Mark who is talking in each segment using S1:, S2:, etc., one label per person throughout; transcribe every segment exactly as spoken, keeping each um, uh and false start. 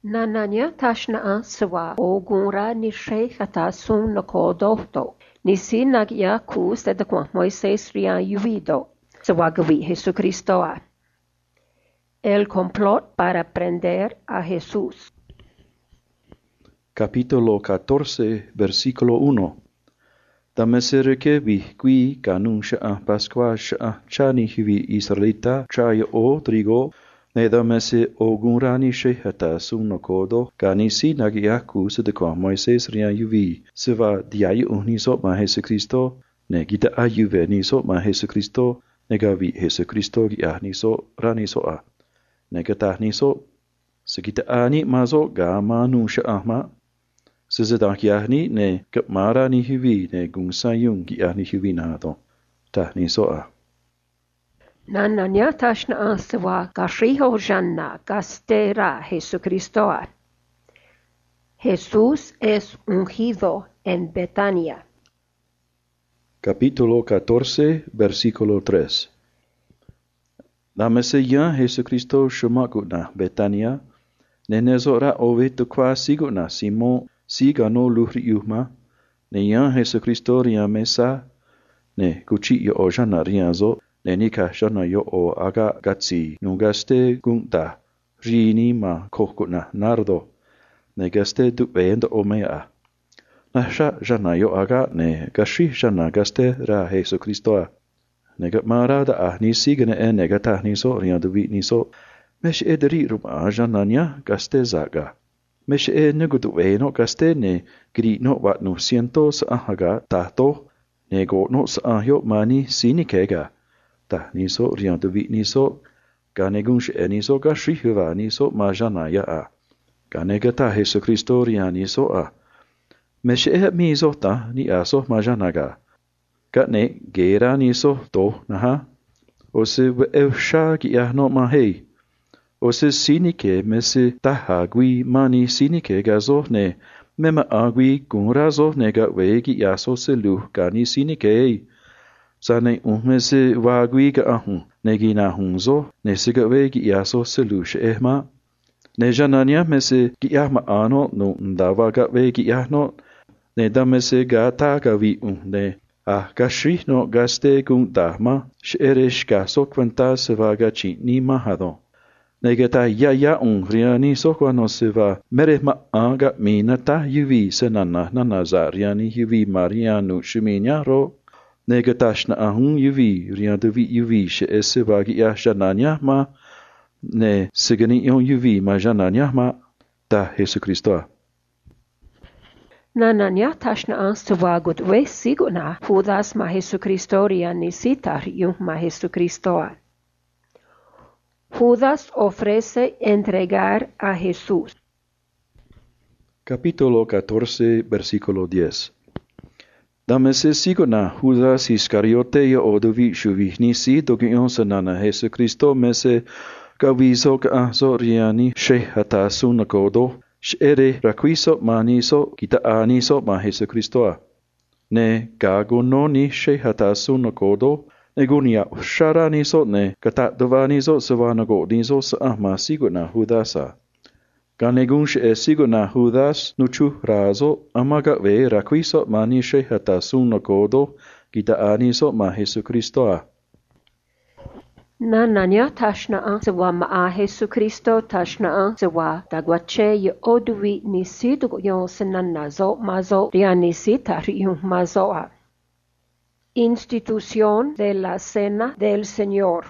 S1: Nananya tashna swa ogunra ni sheikhata sun nokodohto. Nisi nagya kus de kwa Moises rian yuvido. Swa gavi Jesucristo. El complot para prender a Jesús.
S2: Capítulo catorce, versículo uno. Dame sereke bi qui kanun sha'a pasqua sha'a chani hivi israelita chaya o trigo ne dame se ogurani shehata suno kodo kanisi nagiaku se de kwa Moises rian yuvi se va diayu uniso ma Jesu Cristo ne gita ayuve niso ma Jesu Cristo ne gavi Jesu Cristo gi ahniso raniso a ne gata niso se gita ani mazo ga manu sha'a ma Sezedakiahni ne kapmara ni hivi ne gungsayung kiahni hivi nado. Tahni soa.
S1: Nananya tashna answa kashiho janna gastera Jesucristo. Jesús es ungido en Betania.
S2: Capítulo catorce, versículo tres. Damese ya Jesucristo shumakuna Betania, nenezora ove tukwa siguna Simon si gano luhri yuhma, ne yan Jesucristo rian mesa, ne kuchi yo o jana rianzo, ne nika jana yo o aga gatsi, nugaste gunta, rini ma kokuna nardo, ne gaste dupendo o mea. Nasha jana yo aga ne gashi jana gaste ra Jesucristo. Ne gatmara da ah ni sigane e ne gata niso rian duvi niso, mesh edri ruma jananya gaste zaga. Mesh e negudu e no gaste ne gri no wat no siento sa ahaga tahto ne go no sa ahyo mani sini kega ta niso rian de vit niso ganegunsh e niso ga shrihuva niso majana ya a ganegata Jesu Cristo rian niso a mesh e miso ta ni aso majana ga gatne gera niso to naha ose e sha ki ahno ma hei Ose sinike mese tahagui mani sinike gazo ne mema agui gunrazo nega wegi yaso selu gani sinike. Sane umese wagui ga ahun negi na hunzo ne siga wegi yaso selu shehma. Ne jananya mese gi ahma ano no ndava ga wegi ahno ne damese ga taga vi unne. Ah gashi no gaste gun dahma sheresh ga sokwanta sevaga chi ni mahado. Negata ya ya un riani sokwa no se va mere ma aga minata yuvi senana nanaza riani yuvi marianu shiminyaro negata shna ahun yuvi rian devi yuvi she ese vagi ya shananya ma ne sigani yon yuvi ma jananya ma ta Jesu Cristo.
S1: Nananya tashna answa gut we siguna hudas ma Jesucristo riani sitar yung ma Jesucristo. Judas ofrece entregar a Jesús.
S2: Capítulo catorce, versículo diez. Damese sigona Judas Iscariote yo odovi shuvihnisi dogion sanana Jesucristo mese gaviso ka aso riani shehata sunakodo shere raquiso maniso kita aniso ma Jesucristo. Ne gagononi shehata sunakodo Negunia shara niso ne kata dovaniso savanago niso sa ahma siguna hudasa. Ganegunsh e siguna hudas nuchu razo amaga ve raquiso mani shehata sunakodo gita aniso ma Jesucristo.
S1: Nananya tashna an sewa ma Jesucristo tashna an sewa dagwache ye odwi nisidu yon senanazo mazo rianisita riun mazoa. Institución de la Cena del Señor.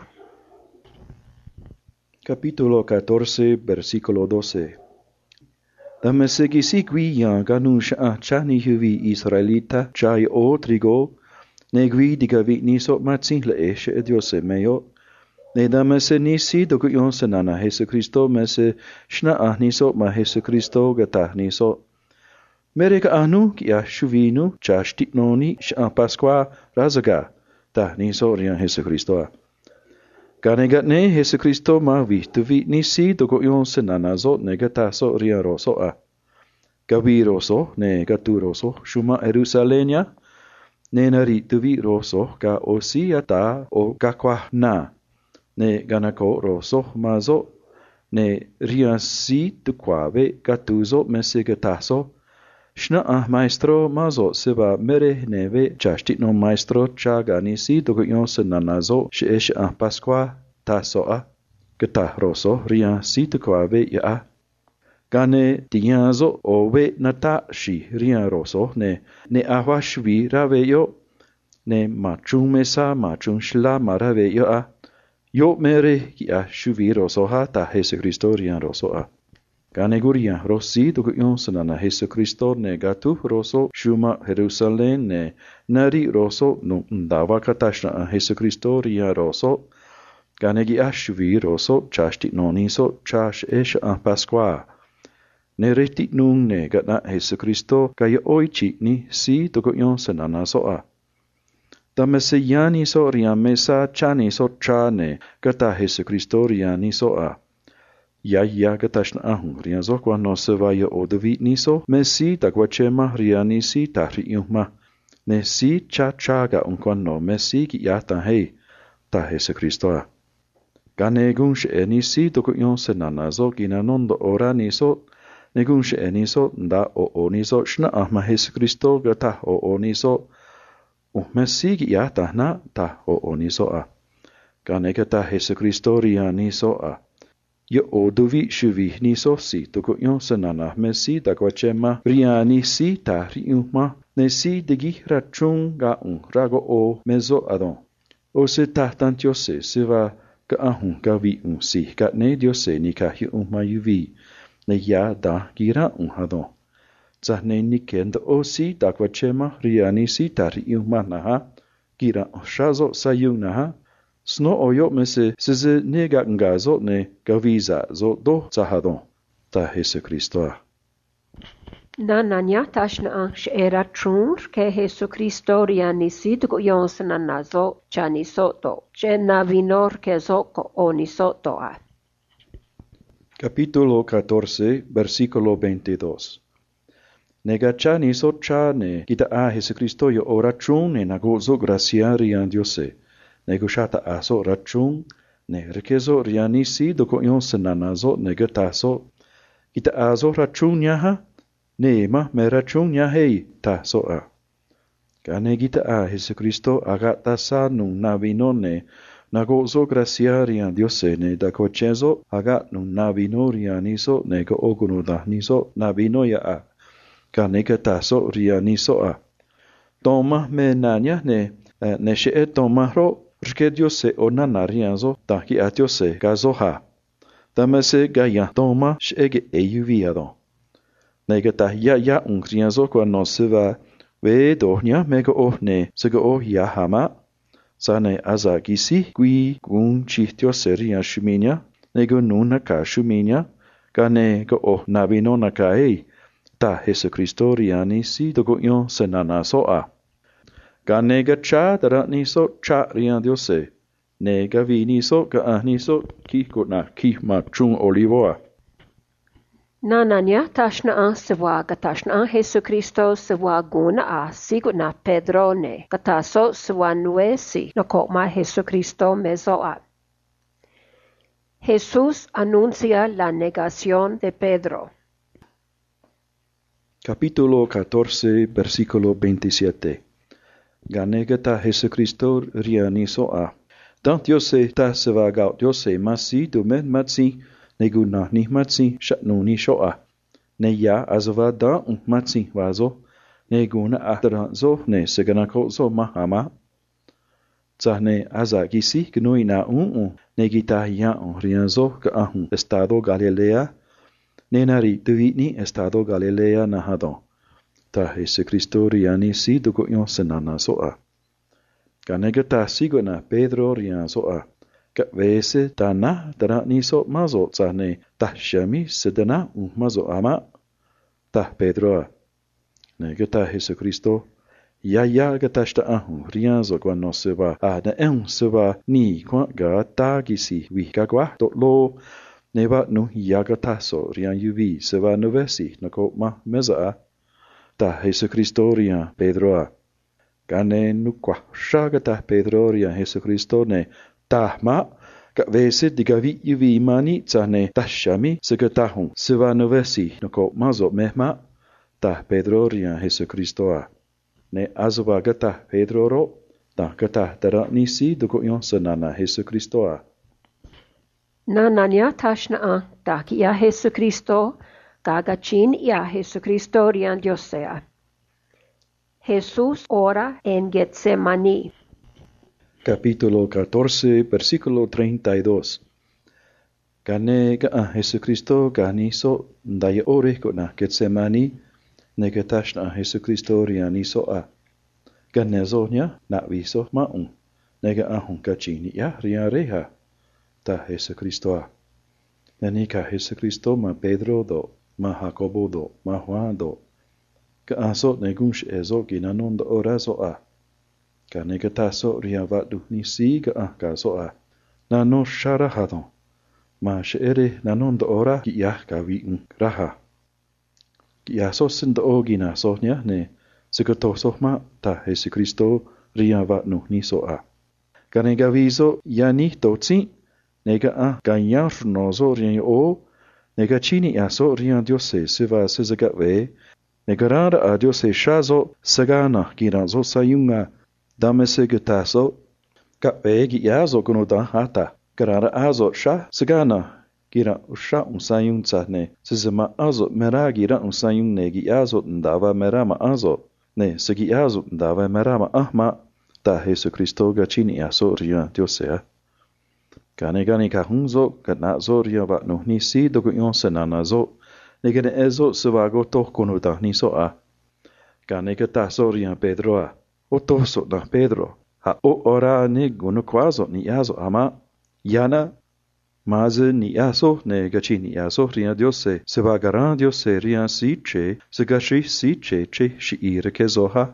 S2: Capítulo catorce, versículo doce. Dame segui yan ganush a chani huvi israelita chai o trigo, negui digavi niso matsin le eshe ediose meo, ne dame se nisi dogu yon senana Jesucristo mese shna ah niso ma Jesucristo gata niso. Mereka anu kia shuvinu chashtitnoni sha pasqua razaga ta niso rian Jesucristo. Ganegatne Jesucristo ma vituvi nisi dogo yon senanazo negataso rian roso a. Gaviroso ne gaturoso shuma Jerusalenia ne narituvi roso ga osiata o gakwa na ne ganako roso mazo ne rian si tu quave gatuzo mesigataso, shna ah maestro mazo seba mere neve chashti no maestro chagani si tu yon senanazo sheesh ah pasqua taso a gata roso rian si tu quave ya gane diazo ove nata shi rian roso ne ne ahwa shvi raveyo ne machung mesa machung shla maraveyo a yo mere ya shuvi roso ha ta Jesu Cristo rian roso a gane guria rosi tu yon sanana Jesu Cristo ne gatu roso shuma Jerusalem ne nari roso no ndava katashna Jesu Cristo rian roso gane gi ashuvi roso chashti noniso chash esh a pasqua ne reti nung ne gana Jesu Cristo kaya oichi ni si tu yon sanana so a Tamese yani so riamesa chani so chane gata Jesu Cristo riani so a. Ya ya gatashna ahun riazo kwa no se vaya odavi niso mesi takwachema riani si tahri yuma. Ne si cha chaga unkwano mesi ki yata hei ta Jesu Cristo a. Gane gunsh eni si toko yon senanazo ginanondo ora niso ne gunsh eni so nda o o niso shna ahma Jesu Cristo gata o o niso Umesi ki ya tahna ta o oniso a. Ganeka ta Jesu Cristo riani so a. Yo o duvi shuvi niso si toko yon sanana mesi ta kwachema riani si ta riuma ne si digi rachung ga un rago o mezo adon. O se ta tantio se se va ka ahun ka vi un si ka ne dio se ni ka hi un ma yuvi ne ya da gira un hadon. Zahne nikend osi takwachema riani si tari umanaha gira shazo sayunaha sno oyo mese size nega ngazo ne gaviza zo do zahadon ta Jesu Cristo.
S1: Nananya tashna ang shera trunr ke Jesu Cristo riani si tuko yon sananazo chani soto chena vinor ke zoko oni soto a.
S2: Capítulo catorce, versículo veintidós. Negachani so chane kita a Jesu Cristo yo ora chun ne nagozo gracia rian Diose. Negoshata aso rachun ne rekezo rianisi doko yon senanazo negataso. Kita azo rachun yaha ne ma me rachun yahei ta so a. Kane kita a Jesu Cristo agata sa nung navino ne nagozo gracia rian Diose ne dako chezo agat nung navino rianiso nego ogunuda niso navino ya a. Kaneka taso rianiso a. Toma me nanya ne ne she toma ro rke Diose onana rianzo taki a Diose gazo ha. Tamase gaya toma shege eyuviado. Nega ta ya ya un rianzo kwa no se va ve dohnya mega o ne sega o ya hama. Sane aza gisi gui gun chi Diose rian shuminya nego nuna ka shuminya kane go o nabino nakaei. Ta Jesu Cristo riani si togo yon senana so a. Ganega cha dara niso cha rian Diose. Nega vi niso ka ah niso ki kutna ki ma chung olivo a.
S1: Nananya tashna ang sewa gatashna ang Jesu Cristo sewa guna a siguna Pedro ne gataso sewa nuesi nakokma Jesu Cristo mezo a. Jesús anuncia la negación de Pedro.
S2: Capítulo catorce, versículo veintisiete. Ganegata Jesucristo rianiso a. Tant Diose ta seva gaut Diose masi dumen matsi neguna ni matsi shatnu ni shoa. Ne ya azova da un matsi vazo neguna ahtara zo ne seganako zo mahama. Zahne azagisi gnuina un un negita ya un rianzo ka ahun estado Galilea. Nenari devini estado Galilea nahadon. Ta Jesu Cristo riani si dugo yon senana so a. Ganegata sigona Pedro rian so a. Ka vese dana dana niso mazo zane ta shami sedana un mazo ama. Ta Pedro a. Negata Jesu Cristo. Ya ya gatashta ahun rian zo kwa no se va. A na en se va ni kwa ga ta gisi wi kagwa to lo. Neva nu yagataso rian yuvi se va novesi nako ma meza ta Jesu Cristo rian Pedro a. Gane nu kwa shagata Pedro rian Jesu Cristo ne ta ma ka vese digavi yuvi imani tsane tashami segatahun siva novesi noko mazo mehma ta Pedro rian Jesu Kristoa. Ne azuba gata Pedro ro ta gata tara nisi duko yon senana Jesu Kristoa.
S1: Na nanya tashna a ta ki ya Jesu Kristo gagachin ya Jesu Kristo rian Diosea. Jesús ora en Getsemani.
S2: Capítulo catorce, versículo treinta y dos. Gane ga a Jesucristo ganiso daya ore ko na Getsemani negatash na Jesucristo rianiso a. Ganezo nya na viso maun. Nega ahun kachini ya riareha ta Jesucristo a. Nanika Jesucristo ma Pedro do, ma Jacobo do, ma Juan do. Ka aso negunsh ezo ginanon do orazo a. Ka negataso riavadu nisi ga a kaso a. Nano shara hadon. Ma sheere nanon do ora ki ya ka vi un raha. Ki aso sin do ogina sohnya ne sikato sohma ta Jesucristo riavadu niso a. Ka negavizo yani totsi nega a ganyar nozo rien o nega chini aso rien diose siva sizaga ve negarada a diose shazo sagana giranzo sayunga damese getaso ka ve gi yazo kuno da hata garada azo sha sagana gira usha un sayun tsane sizama azo mera gira un sayun ne gi yazo ndava merama azo ne sigi yazo ndava merama ahma ta Jesu Kristo ga chini aso rien diose Gane gane ka hunzo kana zoria va no ni si dogo yon senana zo negene ezo sevago to kono da ni so a gane ka ta zoria Pedro a o to so da Pedro ha o ora ne gono quaso ni azo ama yana maze ni aso ne gachi ni aso ria diose sevagaran diose ria si che se gashi si che che shi ire ke zoha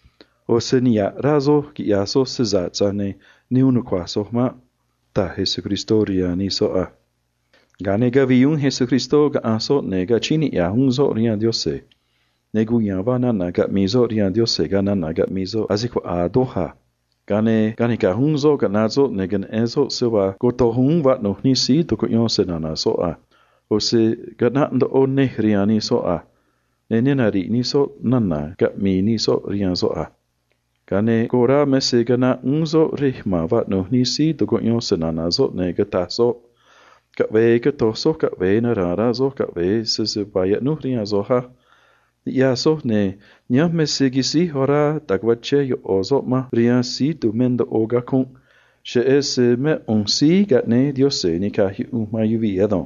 S2: o se ni razo ki aso se zatsane ni uno quaso ma ta Jesucristo rianiso a. Gane gaviun Jesucristo ga aso nega chini ya hunzo rian diose. Negu yavana naga mizo rian diose gana naga mizo aziko a doha. Gane gane ka hunzo ga nazo negan ezo sewa goto hun va no nisi toko yon senana so a. O se gana ndo o ne rianiso a. Ne nenari niso nana ga mi niso rian so a. Gane kora mese gana unzo rihma va no nisi dogo yon senana zo nega taso. Ka ve ka toso ka ve na rara zo ka ve se se vaya no ria zo ha. Ya so ne nya mese gisi hora takwache yo ozo ma ria si tu mendo oga kun. She ese me on si ga ne diose ni ka hi u ma yuvi edon.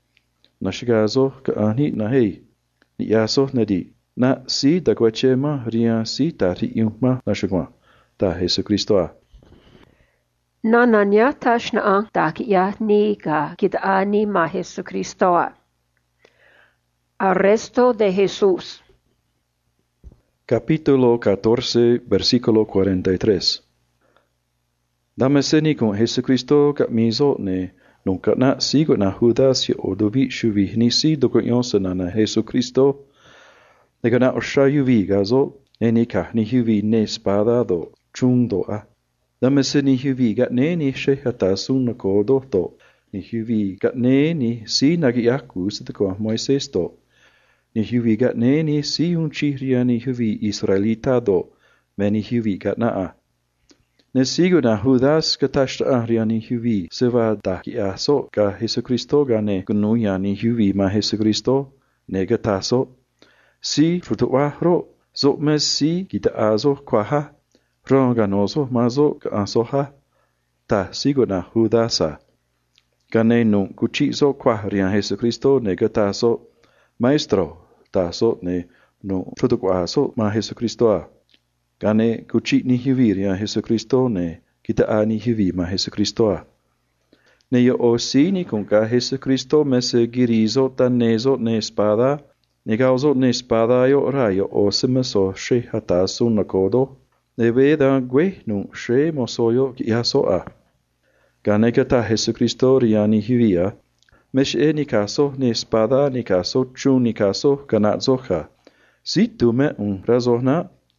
S2: Nashiga zo ka ani na hei. Ya so ne di. Na si da guachema ria si ta ri yuma na shugwa ta Jesucristo a.
S1: Na nanya tashna a ta ki ya ni ga kidani ma Jesucristo a. Arresto de Jesús.
S2: Capítulo catorce, versículo cuarenta y tres. Dame seni con Jesucristo ka mizo ne nunca na sigo na Judas yo odovi shuvi ni si doko yonsa na Jesucristo. Negana osha yuvi gazo, nenika ni yuvi ne spada do, chung do a. Damese ni yuvi gat ne ni shehata sun na kodo do, ni yuvi gat ne ni si nagi aku sitako Moises do. Ni yuvi gat ne ni si un chihria ni yuvi Israelita do, me ni yuvi gat na a. Ne sigo na Judas katashta ahria ni yuvi, seva da ki aso ga Jesucristo ga ne gunuya ni yuvi ma Jesucristo, ne gataso. Si frutua ro zo mes si kita azo kwaha ronganozo mazo ka asoha ta sigo na Judasa gane no kuchizo kwa rian Jesucristo negataso maestro taso ne no frutua so ma Jesucristo a gane kuchi ni hivi rian Jesucristo ne kita ani hivi ma Jesucristo a ne yo osini con ka Jesucristo mese girizo tanezo ne espada Negauzo ne spada yo rayo o semeso she hatasu nakodo, ne veda gue nu she mosoyo yaso a. Ganegata Jesucristo riani hivia, mesh e nikaso ne spada nikaso chu nikaso ganazoha. Si tu me un razona,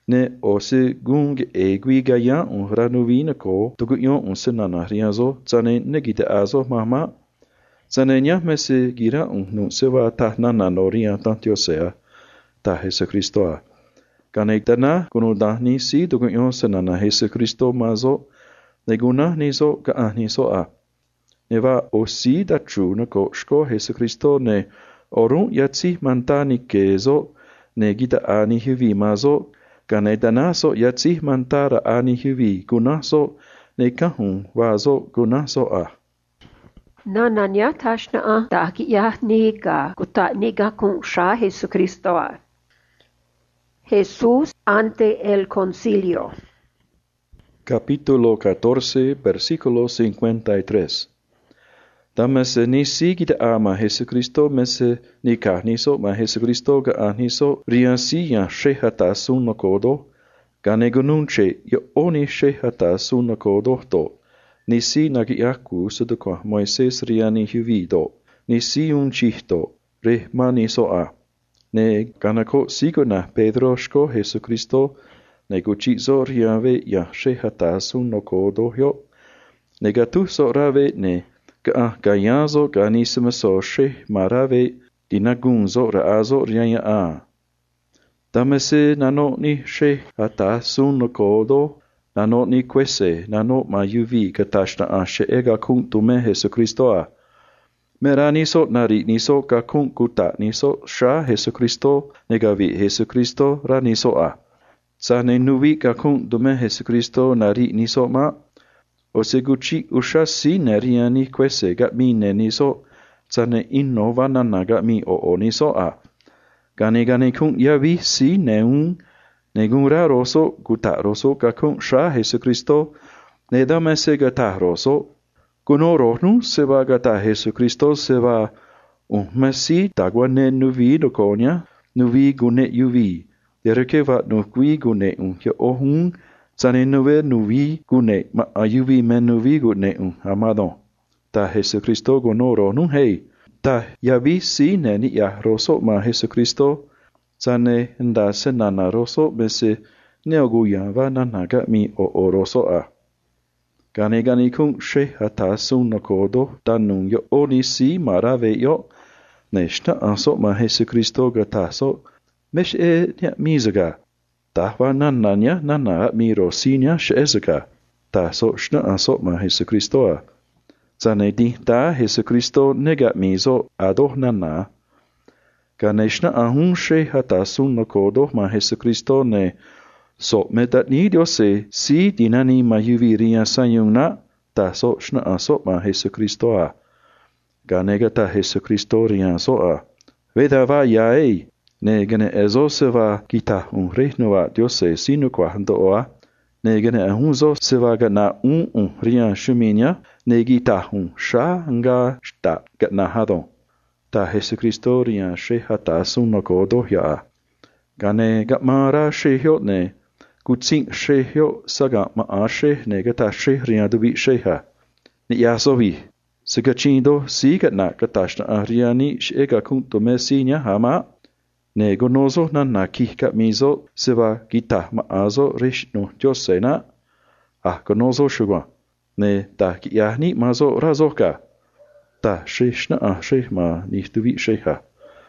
S2: ne o se gung e gui gaya un ranuvi na ko tugu yon un senana riazo tsane negita azo mama tsane nya mese gira un nu sewa ta nana noria tantio sea ta Jesu Kristo a kanetana kuno dahni si tugu yon senana Jesu Kristo mazo neguna nizo ka ahniso a neva osi da tru na ko shko Jesu Kristo ne orun yatsi mantani kezo ne gita ani hivi mazo kanetanaso yatsi mantara ani hivi gunaso ne kahun wazo gunaso a
S1: Nananya tashna a taki ya niga kuta niga kun sha Jesu Kristo a Jesús ante el concilio.
S2: Capítulo catorce, versículo cincuenta y tres. Tamese ni si gita ama Jesucristo mese ni kahniso ma Jesucristo ga ahniso riansi ya shehata sun kodo gane gununche yo oni shehata sun kodo to ni si nagi yaku sudukwa Moises riani hivido ni si un chihto re maniso a ne ganako sigona Pedro shko Jesucristo ne guchizo riave ya shehata sun kodo yo negatu so rave ne Ga gayazo ganisima so she marave dinagunzo raazo rianya a. Damese nano ni she hata sun no kodo, nano ni kwese, nano ma yuvi katashna a she ega kung tume Jesu Kristo a. Mera niso nari niso ka kung kuta niso sha Jesu Kristo negavi Jesu Kristo ra niso a. Sa ne nuvi ka kung tume Jesu Kristo nari niso ma. O seguchi usha si neriani quese gat mi neniso tsane inno vanana gat mi o oniso a. Gane gane kung yavi si neun negura roso guta roso ka kung sha Jesu Kristo ne damese gata roso. Kuno rohnu seba gata Jesu Kristo seba un mesi tagwa ne nuvi dokonya nuvi gune yuvi. Dereke va nukwi gune un yo ohun Tsane nuve nuvi gune ma ayuvi men nuvi gune un amadon. Ta Jesu Kristo gonoro nun hei. Ta yavi si neni ya roso ma Jesu Kristo. Tsane nda senana roso bese neoguya va nanaga mi o o roso a. Gane gani kung she hata sun no kodo tanun yo oni si marave yo. Neshta anso ma Jesu Kristo gataso. Mesh e nya mizaga. Tahwa nananya nana miro sinya sheezaka. Ta so shna aso ma Jesu Kristo a. Zane di ta Jesu Kristo nega mizo adoh nana. Ganeshna ahun she hata sun no kodo ma Jesu Kristo ne. So metat ni diose si dinani ma yuviria sanyung na. Ta so shna aso ma Jesu Kristo a. Ganega ta Jesu Kristo rian so a. Veda va yae. Ne gane ezo se va kita un reino a Diose sinu kwa hando oa. Ne gane ahunzo se va gana un un rian shuminya. Ne gita un sha nga shta gatna hadon. Ta Jesu Kristo rian she hata sun no kodo ya. Gane gatmara she hyo ne. Kutsing she hyo saga ma a she ne gata she rian duvi she ha. Ni yaso vi. Sigachindo si gatna katashna a riani she ega kunto me sinya hama. Ne gonozo na nakihka mizo seba gita maazo rishnu diosena. Ah gonozo shugwa. Ne ta kiahni mazo razoka. Ta shishna ah shehma nihtuvi sheha.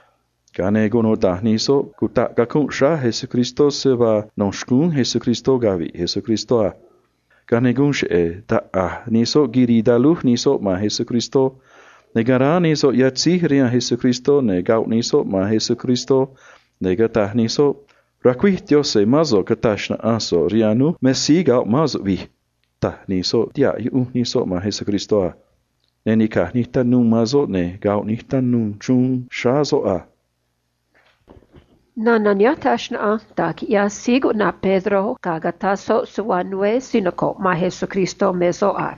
S2: Gane gono dahniso kuta kakun sha Jesu Kristo seba non shkun Jesu Kristo gavi Jesu Kristo a. Gane gunsh e ta ah niso giri daluh niso ma Jesu Kristo. Negara niso yatsi rian Jesu Kristo ne gaut niso ma Jesu Kristo negatah niso raquih Diose mazo katashna aso rianu mesi gaut mazo vi ta niso dia yu niso ma Jesu Kristo a ne nikah nihtan nun mazo ne gaut nihtan nun chun shazo a
S1: Nananya tashna a taki ya sigo na Pedro kagataso suanue sinoko ma Jesu Kristo meso a.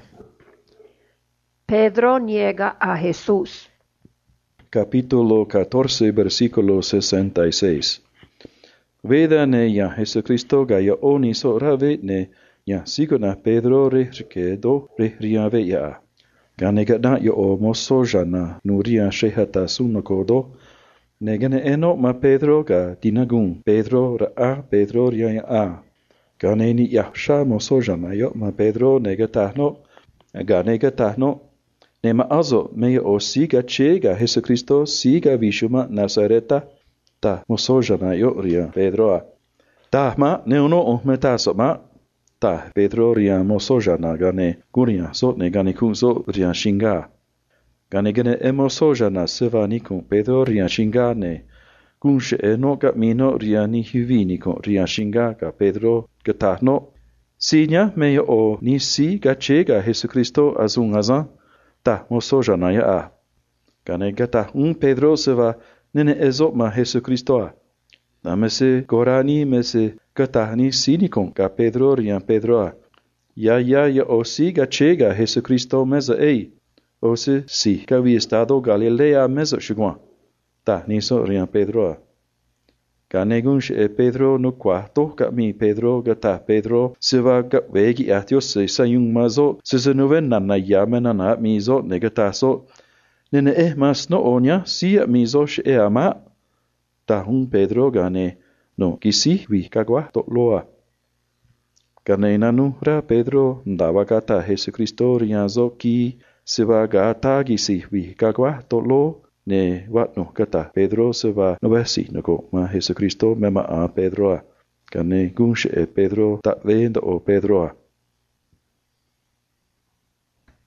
S1: Pedro niega a Jesús.
S2: Capítulo catorce, versículo sesenta y seis. Veda ne ya Jesucristo gaya oniso rave ne ya sigona Pedro re rikedo re riave ya. Ganegada yo o moso jana nuria shehata sunokodo Negane eno ma Pedro ga dinagung. Pedro ra'a Pedro ria a. Gane ni yahsha mosojana yo ma Pedro negatahno. Ga negatahno. Nema azo meya o siga chega Jesu Cristo siga vishuma Nazareta. Ta mosojana yo ria Pedro a. Ta ma neuno o metaso ma. Ta Pedro ria mosojana gane guria so ne gane kunzo ria shinga. Gane gane emosojana seva nikun Pedro ria shinga ne. Kunshe eno ga mino ria ni hivi nikun ria shinga ga Pedro gatahno. Sinya meya o ni si ga chega Jesu Cristo azun azan. Ta mosojana ya a. Gane gata un Pedro seva nene ezo ma Jesu Cristo a. Na mese gorani mese gatahni sinikon ga Pedro rian Pedro a. Ya ya ya o si ga chega Jesu Cristo meza ei. O se si ga vi estado Galilea meza shiguan. Ta niso rian Pedro a. Ga negunsh e Pedro no quarto ga mi Pedro gata Pedro se va ga vegi atio se sayung mazo se se nuven nana yamena na mizo negataso. Nene eh mas no onya si mizo she e ama. Ta hun Pedro gane no kisi vi kagwa to loa. Gane nanu ra Pedro ndava gata Jesu Cristo riazo ki se va gata gisi vi kagwa to lo ne wat no gata Pedro se va no vesi no go ma Jesu Cristo mema a Pedro a. Gane gunsh e Pedro ta vendo o Pedro a.